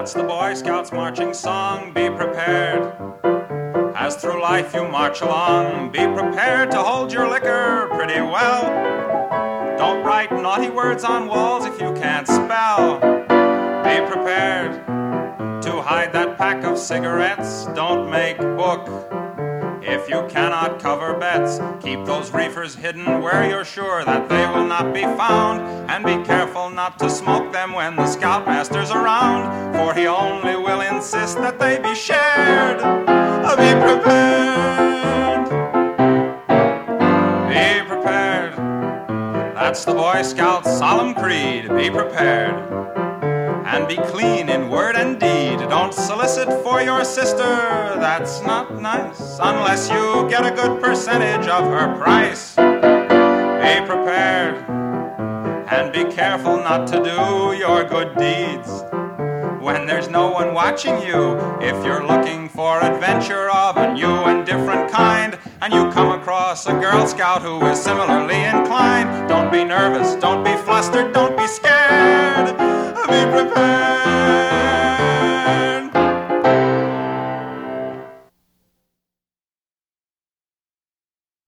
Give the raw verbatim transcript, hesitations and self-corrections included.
That's the Boy Scouts marching song. Be prepared. As through life you march along, be prepared to hold your liquor pretty well. Don't write naughty words on walls if you can't spell. Be prepared to hide that pack of cigarettes. Don't make book if you cannot cover bets. Keep those reefers hidden where you're sure that they will not be found. And be careful not to smoke them when the scoutmaster's around, for he only will insist that they be shared. Be prepared. Be prepared. That's the Boy Scout's solemn creed. Be prepared. And be clean in word and deed. Don't solicit for your sister. That's not nice, unless you get a good percentage of her price. Be prepared. And be careful not to do your good deeds when there's no one watching you. If you're looking for adventure of a new and different kind, and you come across a Girl Scout who is similarly inclined, don't be nervous, don't be flustered, don't be scared.